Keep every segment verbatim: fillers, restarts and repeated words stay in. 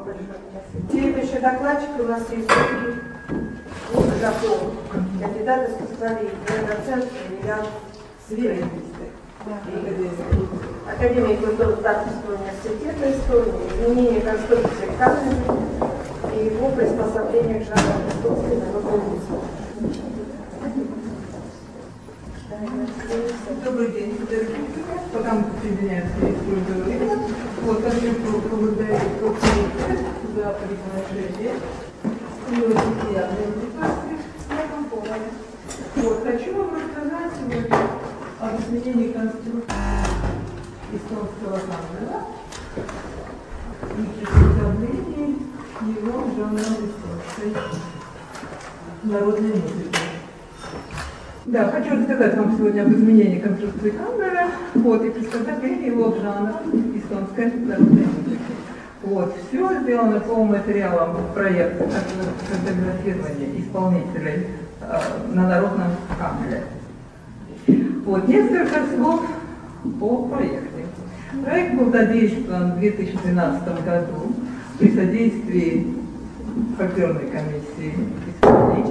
Следующий докладчик у нас есть закон. Кандидат искусствоведения, доцент Емельян Свиридович. Академия культурно-творческого университета Эстонии, изменение конструкции камня и его приспособление к жанру эстонской народной музыки. Добрый день, пока мы присоединяемся к использованию. Вот, хочу поблагодарить за приглашение. Университетской аудитории в этом плане. Вот, хочу вам рассказать сегодня об изменении конструкции эстонского камня и приспособлении его к жанру эстонской народной музыки. Да, хочу рассказать вам сегодня об изменении конструкции камера, вот, и приспособлении его к жанру эстонской народной музыки. Вот, все сделано по материалам проекта фотографирования исполнителей э, на народном камере. Вот, несколько слов о проекте. Проект был задействован в две тысячи двенадцатом году при содействии фольклорной комиссии исполнителей.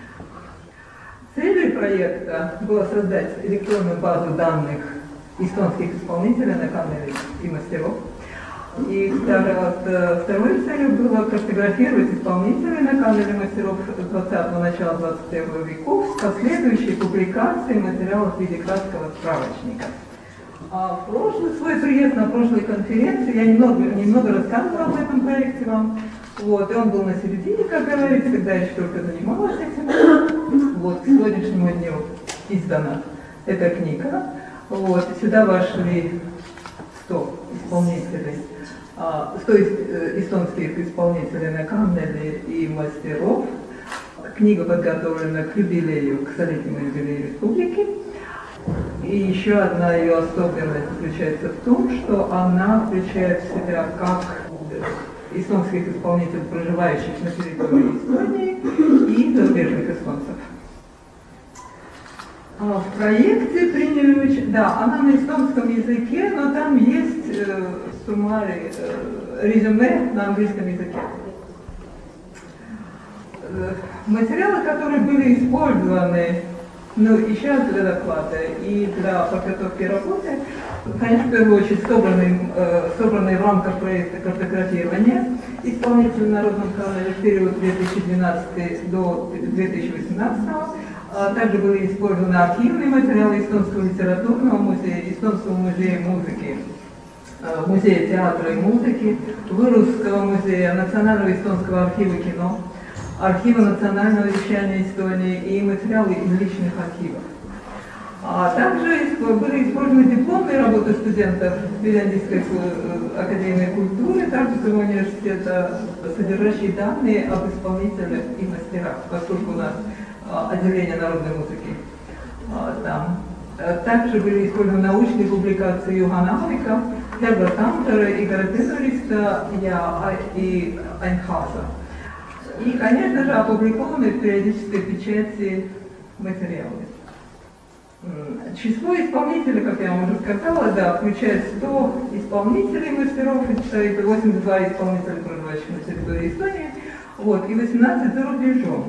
Целью проекта было создать электронную базу данных эстонских исполнителей на камере и мастеров. И второй целью было картографировать исполнителей на камере мастеров двадцатого начала двадцать первого веков с последующей публикацией материалов в виде краткого справочника. А в прошлый свой приезд на прошлой конференции я немного, немного рассказывала об этом проекте вам. Вот, и он был на середине, как говорится, когда я еще только занималась этим. Вот, к сегодняшнему дню издана эта книга. Вот, сюда вошли сто исполнителей, сто эстонских исполнителей на камере и мастеров. Книга подготовлена к юбилею, к столетнему юбилею республики. И еще одна ее особенность заключается в том, что она включает в себя как эстонских исполнителей, проживающих на территории Эстонии, и зарубежных эстонцев. В проекте приняли, да, она на эстонском языке, но там есть э, суммарий, э, резюме на английском языке. Э, материалы, которые были использованы, ну, и сейчас для доклада, и для подготовки работы, конечно, в первую очередь собранные, э, собранные в рамках проекта картографирования исполнителей на народном камере в период две тысячи двенадцатого до две тысячи восемнадцатого. А также были использованы архивные материалы Эстонского литературного музея, Эстонского музея музыки, Музея театра и музыки, Вырусского музея, Национального эстонского архива кино, Архива национального вещания Эстонии и материалы из личных архивов. А также были использованы дипломные работы студентов Финляндийской академии культуры Тартусского университета, содержащие данные об исполнителях и мастерах, поскольку у нас отделение народной музыки там. Также были использованы научные публикации Юхана Авика, Херба Тамтера, Игоря Петровича и Айнхаса. И, конечно же, опубликованы в периодической печати материалы. Число исполнителей, как я вам уже сказала, да, включает сто исполнителей мастеров, это восемьдесят два исполнителя, проживающих на территории Эстонии, вот, и восемнадцать за рубежом.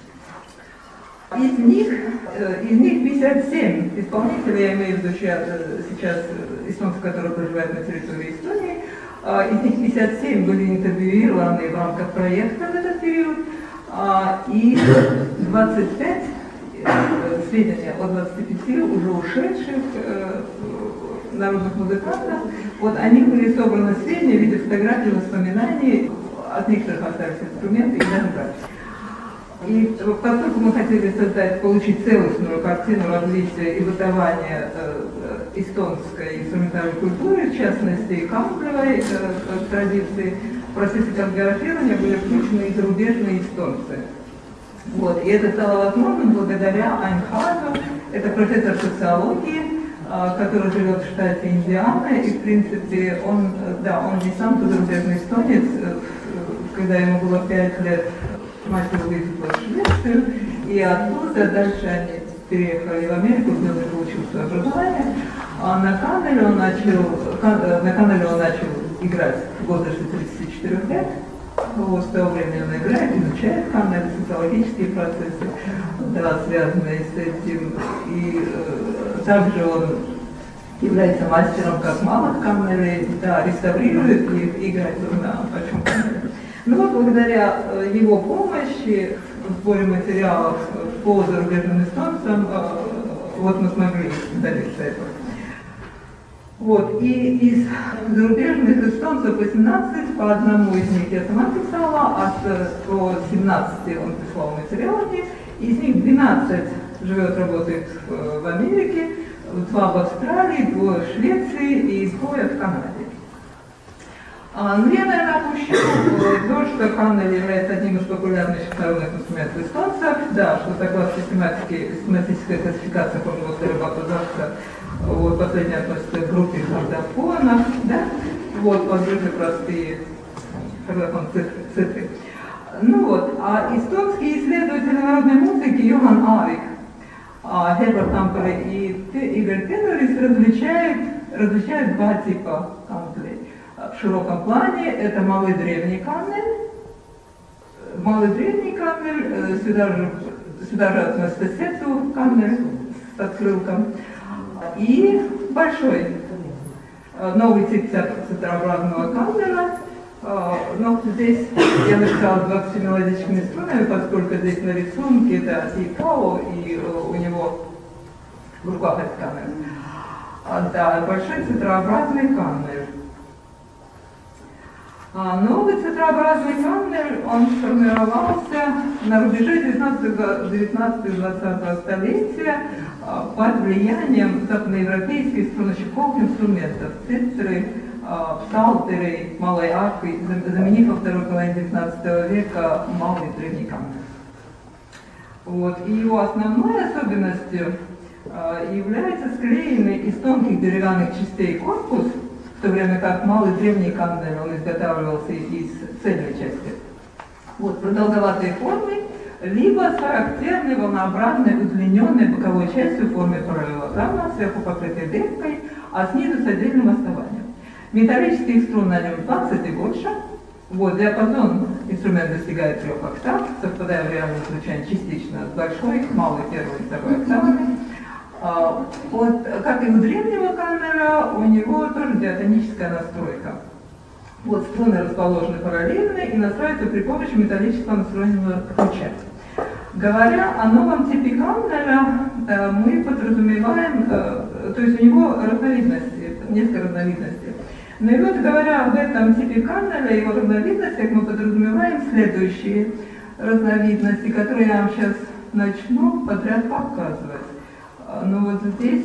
Из них, из них пятьдесят семь исполнителей, я имею в виду сейчас эстонцев, которые проживают на территории Эстонии, из них пятьдесят семь были интервьюированы в рамках проекта в этот период, и двадцать пять сведения о двадцати пяти уже ушедших народных музыкантов, вот они были собраны сведения в виде фотографий, воспоминаний, от некоторых остались инструменты и даже записи. И поскольку мы хотели создать, получить целостную картину развития и бытования э, эстонской инструментальной культуры, в частности камбровой э, традиции, в процессе картографирования были включены и зарубежные эстонцы. Вот. И это стало возможным благодаря Айнхасу, это профессор социологии, э, который живет в штате Индиана, и в принципе он, да, он не сам зарубежный эстонец, э, когда ему было пять лет, мать его выехала в Швецию, и оттуда дальше они переехали в Америку, где он получил свое образование. А на Канеле он начал, на Канеле он начал играть в возрасте тридцати четырёх лет. Вот, в то время он играет, изучает камеры, социологические процессы, да, связанные с этим. И э, также он является мастером как малых камер, да, реставрирует их, играет на большом камере. Ну вот, благодаря э, его помощи в сборе материалов по зарубежным эстонцам, э, вот мы смогли добиться этого. Вот, и из зарубежных эстонцев восемнадцать, по одному из них я сама писала, а по семнадцати он прислал материалы, из них двенадцать живет, работает в, в Америке, два в Австралии, двое в Швеции и двое в Канаде. А, ну, я, наверное, опущу то, что Каннель является одним из популярнейших народных инструментов эстонцев, да, что согласно систематической классификации формулы Теребакузавца, вот, последняя относится к группе кардофонов, да, вот, подбрюши простые кардофон цифры, цифры. Ну вот, а эстонский исследователь народной музыки Йохан Авик, а, Херберт Тампере и Игорь Тенорис различают, различают два типа каннелей. В широком плане это малый древний каннель, малый древний каннель, сюда же, сюда же относится сету каннель с открылком, и большой новый тип центрообразного каннеля. Но здесь я написала двадцать мелодическими струнами, поскольку здесь на рисунке это и као, и у него в руках этот каннель. Да, большой центрообразный каннель. Новый центрообразный каннель, он сформировался на рубеже девятнадцатого-двадцатого столетия под влиянием западноевропейских струнно-щипковых инструментов, цитры, псалтеры, малой арфы, заменив во второй половине девятнадцатого века малый древний каннель. Вот. И его основной особенностью является склеенный из тонких деревянных частей корпус, в то время как малый древний каннель, он изготавливался из цельной части. Вот, продолговатой формы, либо с характерной волнообразной удлиненной боковой частью в форме параллелограмма, сверху покрытой дыркой, а снизу с отдельным основанием. Металлических струн на нем двадцать и больше. Вот, диапазон инструмент достигает трех октав, совпадая в реальном звучании частично с большой, малой, первой и второй октавами. А, вот, как и у древнего каннеля, у него тоже диатоническая настройка. Вот струны расположены параллельно и настраиваются при помощи металлического настроенного ключа. Говоря о новом типе каннеля, мы подразумеваем, то есть у него разновидности, несколько разновидностей. Но и вот говоря об этом типе каннеля и его разновидностях, мы подразумеваем следующие разновидности, которые я вам сейчас начну подряд показывать. Ну вот здесь,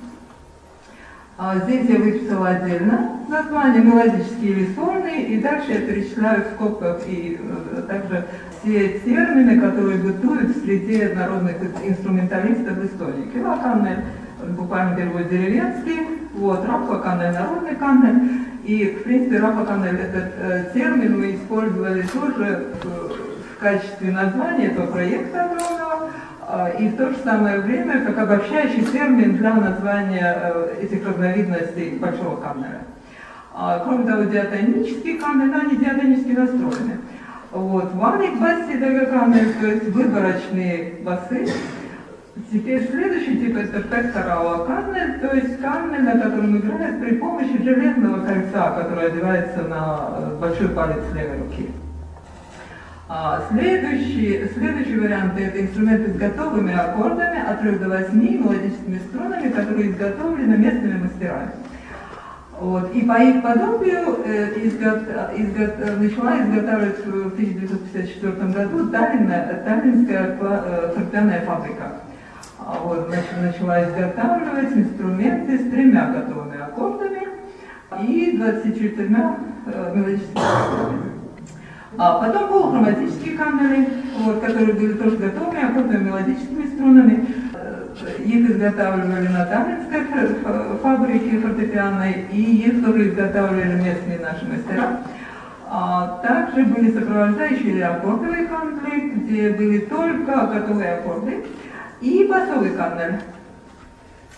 а здесь я выписала отдельно название мелодические или сольные, и дальше я перечисляю в скобках и э, также все термины, которые бытуют в среде народных инструменталистов в Эстонии. Кива-каннель, буквально перевод деревенский, вот, рапха-каннель, народный каннель, и в принципе рапха-каннель этот э, термин мы использовали тоже э, в качестве названия этого проекта огромного, и в то же самое время как обобщающий термин для названия этих разновидностей большого каннеля. Кроме того, диатонические каннели, они диатонически настроены. Вот, ваник басси каннель, то есть выборочные басы. Теперь следующий тип это пекторала каннель, то есть каннель, на котором играет при помощи железного кольца, которое одевается на большой палец левой руки. А следующий, следующий вариант это инструменты с готовыми аккордами от трёх до восьми мелодическими струнами, которые изготовлены местными мастерами. Вот. И по их подобию э, изго, изго, начала изготавливать в тысяча девятьсот пятьдесят четвёртом году Таллинская фортепианная фабрика. Вот, начала изготавливать инструменты с тремя готовыми аккордами и двадцатью четырьмя э, мелодическими аккордами. А потом полухроматические каннели, вот, которые были тоже готовы аккордами, мелодическими струнами. Их изготавливали на Таллинской фабрике фортепианной, и их тоже изготавливали местные наши мастера. А также были сопровождающие или аккордовые каннели, где были только готовые аккорды, и басовый каннель.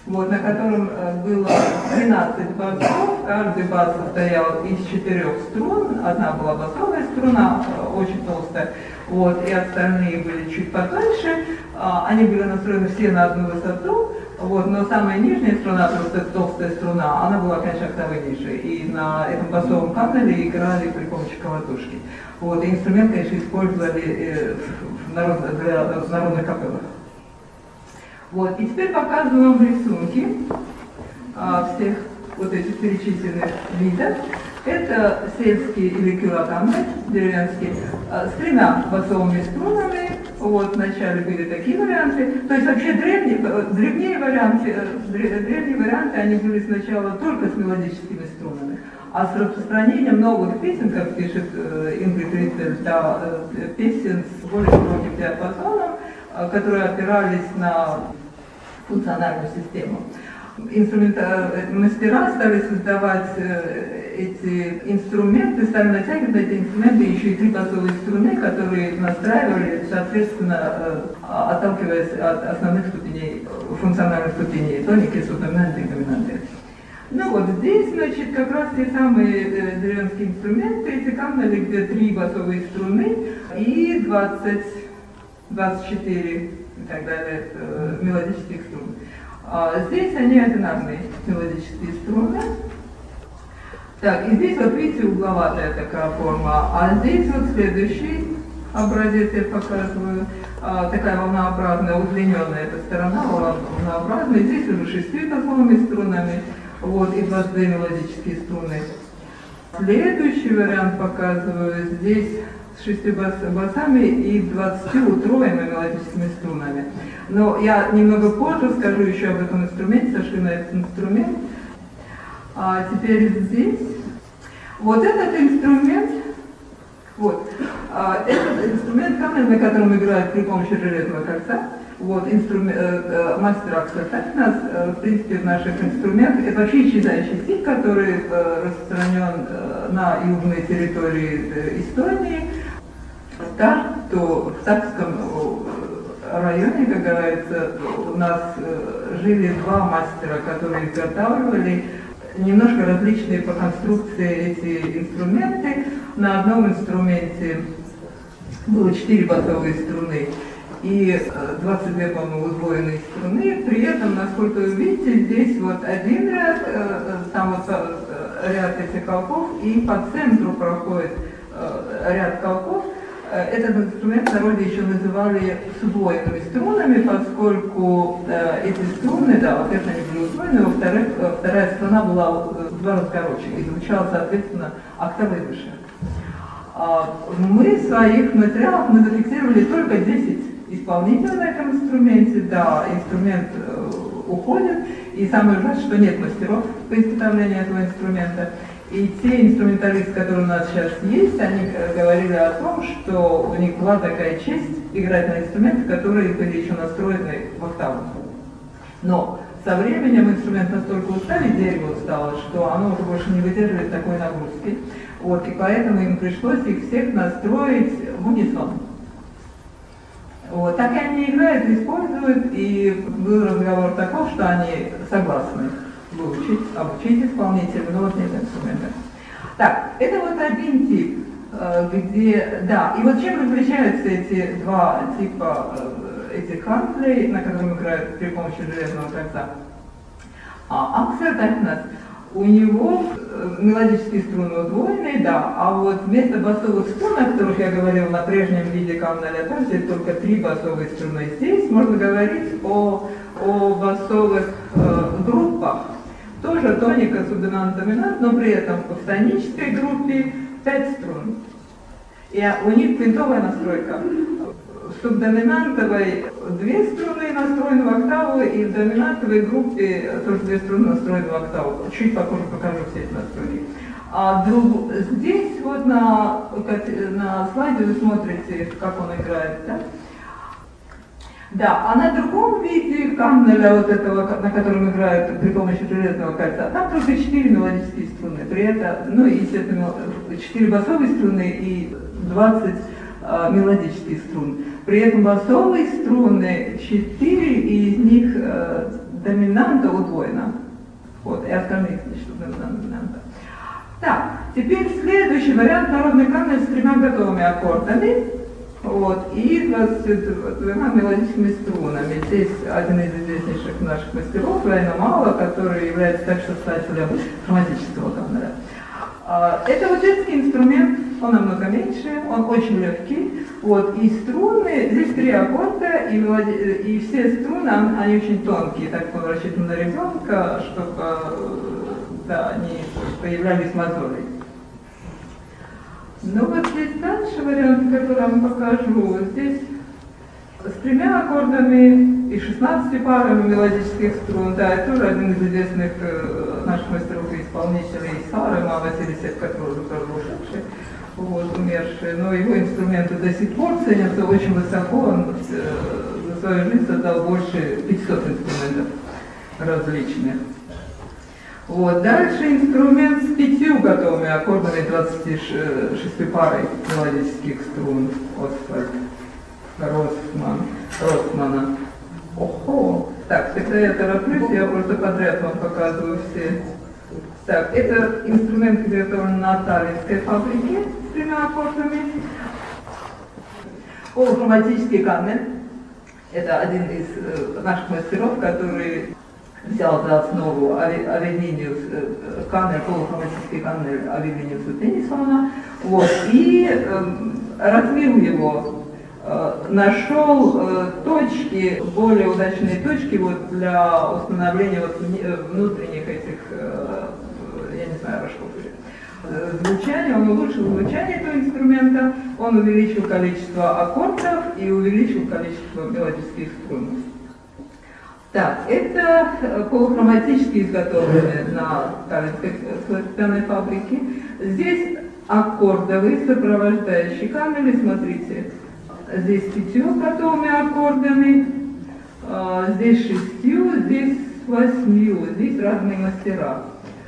вот, на котором было тринадцать басов, каждый бас состоял из четырех струн, одна была басовая струна, очень толстая, вот, и остальные были чуть потоньше, они были настроены все на одну высоту, вот, но самая нижняя струна, просто толстая струна, она была, конечно, октавой ниже, и на этом басовом канале играли при помощи колотушки. Вот, и инструмент, конечно, использовали в народ, для в народных капеллах. Вот, и теперь показываю вам рисунки а, всех вот этих перечисленных видов. Это сельские или кюратаны, деревенские, а, с тремя басовыми струнами. Вот, вначале были такие варианты. То есть вообще древние, древние варианты, древние варианты, они были сначала только с мелодическими струнами. А с распространением новых песен, как пишет э, Ингрид Ритцель, да, э, песен с более широким диапазоном, э, которые опирались на функциональную систему. Инструмента... Мастера стали создавать э, эти инструменты, стали натягивать на эти инструменты еще и три басовые струны, которые настраивали, соответственно, э, отталкиваясь от основных ступеней, функциональных ступеней, тоники, субдоминанты и доминанты. Ну вот здесь, значит, как раз те самые э, деревенские инструменты, эти каналы, где три басовые струны и двадцать, двадцать четыре и так далее э, мелодических струн. А здесь они одинарные мелодические струны. Так, и здесь вот видите угловатая такая форма, а здесь вот следующий образец я показываю. А, такая волнообразная, удлиненная эта сторона, волнообразная. Здесь уже шестью басовыми струнами. Вот, и двадцать две мелодические струны. Следующий вариант показываю здесь с шестью бас, басами и двадцатью утроенными мелодическими струнами. Но я немного позже скажу еще об этом инструменте, сошли на этот инструмент. А теперь здесь. Вот этот инструмент, вот, а, этот инструмент камень, на котором играют при помощи железного кольца. Вот, инструмент, э, э, мастер Аксель Такнес, э, в принципе, в наших инструментах, это вообще исчезающий стиль, который э, распространен э, на южной территории э, Эстонии. Так, то в Такском районе, как говорится, у нас э, жили два мастера, которые изготавливали немножко различные по конструкции эти инструменты. На одном инструменте было четыре басовые струны и двадцать две, по-моему, удвоенные струны. При этом, насколько вы видите, здесь вот один ряд, там вот ряд этих колков, и по центру проходит ряд колков. Этот инструмент в народе еще называли с удвоенными струнами, поскольку эти струны, да, во-первых, они были удвоены, во-вторых, вторая струна была в два раза короче и звучала, соответственно, октавой выше. Мы в своих материалах мы зафиксировали только десять исполнителей на этом инструменте, да, инструмент э, уходит, и самое ужасное, что нет мастеров по изготовлению этого инструмента. И те инструменталисты, которые у нас сейчас есть, они говорили о том, что у них была такая честь играть на инструменты, которые были еще настроены в октаву. Но со временем инструмент настолько устали, дерево устало, что оно уже больше не выдерживает такой нагрузки. Вот, и поэтому им пришлось их всех настроить в унисон. Вот, так и они играют, используют, и был разговор такой, что они согласны выучить, обучить исполнителя, но вот нет инструмента. Так, это вот один тип, где, да, и вот чем различаются эти два типа этих канцлей, на которых играют при помощи железного кольца. А Аксель Такнес, у него мелодические струны удвоенные, да, а вот вместо басовых струн, о которых я говорила на прежнем виде камня здесь только три басовые струны. Здесь можно говорить о, о басовых э, группах. Тоже тоника, субдоминант, доминант, но при этом в тонической группе пять струн. И у них квинтовая настройка. В субдоминантовой две струны настроены в октаву, и в доминантовой группе тоже две струны настроены в октаву. Чуть попозже покажу все эти настройки. А друг... здесь вот на, на слайде вы смотрите, как он играет, да? Да, а на другом виде камня, вот этого, на котором играют при помощи железного кольца, там только четыре мелодические струны. При этом, ну, естественно, четыре басовые струны и двадцать э, мелодических струн. При этом басовые струны четыре, и из них э, доминанта удвоена. Вот, и остальные что доминанта. Так, теперь следующий вариант — народный канон с тремя готовыми аккордами. Вот, и двумя мелодическими струнами. Здесь один из известнейших наших мастеров, Райна Мала, который является также создателем хроматического канона. Это вот детский инструмент, он намного меньше, он очень легкий. Вот, и струны, здесь три аккорда, и, мелоди... и все струны, они очень тонкие, так он рассчитан на ребенка, чтобы да, они появлялись мозоли. Ну вот здесь дальше вариант, который я вам покажу. Здесь с тремя аккордами и шестнадцатью парами мелодических струн. Да, это тоже один из известных э, наших мастеров и исполнителей Сарема, Василий, который уже тоже ушедший, вот, умерший. Но его инструменты до сих пор ценятся очень высоко. Он э, за свою жизнь создал больше пятисот инструментов различных. Вот. Дальше инструмент с пятью готовыми аккордами, двадцати шестью парой мелодических струн. Освальд Росман, Росмана. Охо! Так, тогда я тороплюсь, я просто подряд вам показываю все. Так, это инструмент, изготовлен на Таллинской фабрике с тремя аккордами. Полухроматический канон. Это один из э, наших мастеров, который взял за основу Авелиниус каннер, полухроматический каннер Авелиниуса Теннисона, вот, и э, развил его, э, нашел э, точки, более удачные точки вот, для установления вот, внутренних этих, э, я не знаю, рожков или звучания. Он улучшил звучание этого инструмента, он увеличил количество аккордов и увеличил количество мелодических струн. Так, это полухроматически изготовленные на Таллинской фабрике. Здесь аккордовые сопровождающие каналы, смотрите, здесь пятью готовыми аккордами, здесь шестью, здесь восьмью, здесь разные мастера.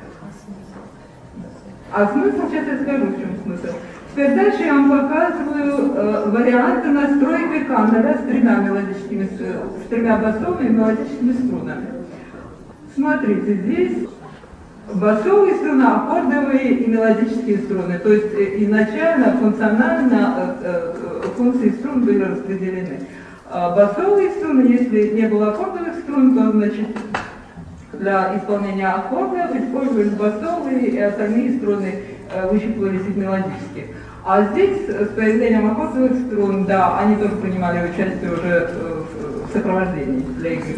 А смысл, сейчас я скажу, в чем смысл. Теперь дальше я вам показываю э, варианты настройки канала с тремя мелодическими, с тремя басовыми мелодическими струнами. Смотрите, здесь басовые струны, аккордовые и мелодические струны. То есть э, изначально функционально э, э, функции струн были распределены. А басовые струны, если не было аккордовых струн, то значит для исполнения аккордов использовались басовые, и остальные струны э, выщипывались из мелодических. А здесь с появлением аккордовых струн, да, они тоже принимали участие уже в сопровождении для игры.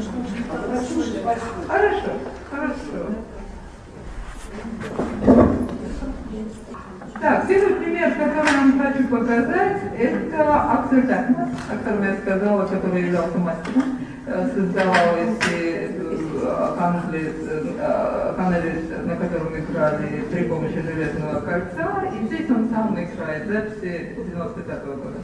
Хорошо, хорошо. Так, первый пример, который я вам хочу показать, это Аксель Такман, о котором я сказала, который являлся мастером, создавал эти каналы, на котором играли при помощи железного кольца, и здесь он сам играет записи девяносто пятого года.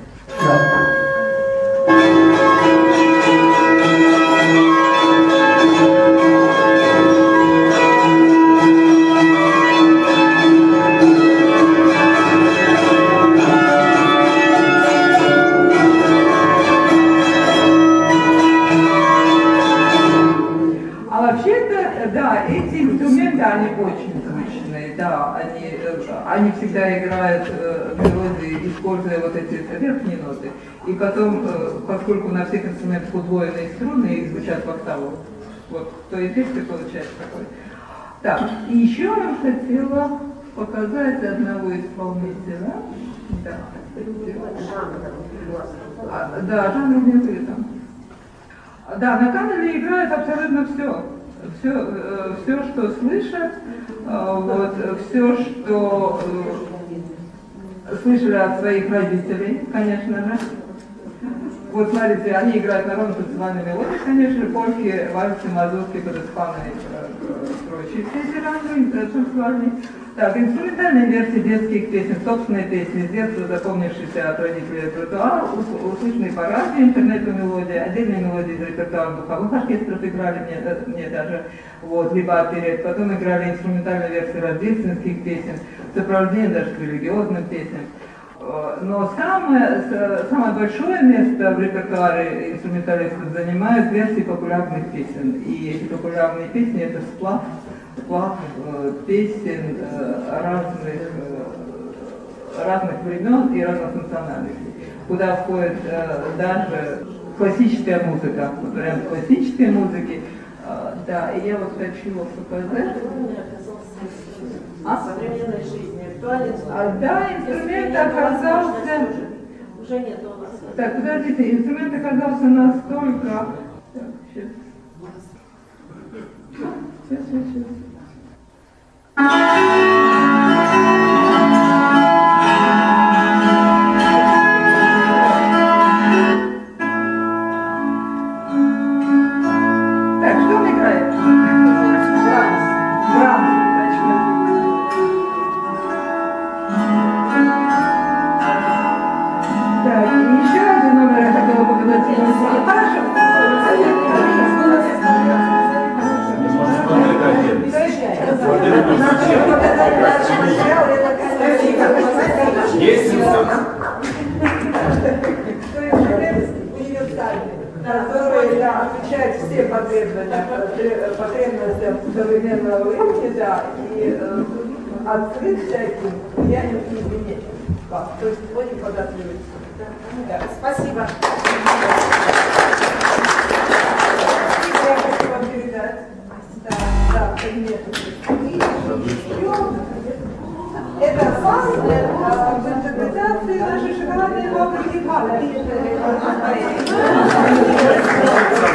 Да, эти инструменты, они очень звучные, да, они, они всегда играют э, мелодии, используя вот эти верхние ноты. И потом, э, поскольку на всех инструментах удвоенные струны, их звучат в октаву. Вот, то и здесь получается такой. Так, и еще я вам хотела показать одного исполнителя. Да, а, да, жанр у меня были там. Да, на канале играют абсолютно все. Все, все, что слышат, вот, все, что слышали от своих родителей, конечно же. Вот смотрите, они играют народно танцевальные мелодии, конечно, польки, вальсы, мазурки, подоспаны и прочие все эти жанры танцевальные. Так, инструментальные версии детских песен, собственные песни, с детства запомнившиеся от родителей репертуар, услышанные по радио, интернет-мелодии, отдельные мелодии из репертуара духовых оркестров играли мне, мне даже, вот, либо оперет. Потом играли инструментальные версии рождественских песен, сопровождение даже к религиозным песням. Но самое, самое большое место в репертуаре инструменталистов занимают версии популярных песен. И эти популярные песни — это сплав, сплав песен разных, разных времен и разных национальностей, куда входит даже классическая музыка, вариант классической музыки. Да, и я вот хочу показать. А в современной жизни актуален? А, да, инструмент оказался... Уже нет у нас. Так, подождите, инструмент оказался настолько... Так, сейчас. Сейчас, сейчас, сейчас. Так, что он играет? Брамс. Брамс. Так, и еще один номер я хотела показать сегодня. Хорошо. Есть который да, отвечает все потребности, потребностям современного времени, да, и э, открыт всяким влиянием изменений. То есть очень податливый. Да. Спасибо. Я хочу вам передать. Да, да, предметы. И еще это фастлер в интерпретации нашей шоколадной фабрики Бала.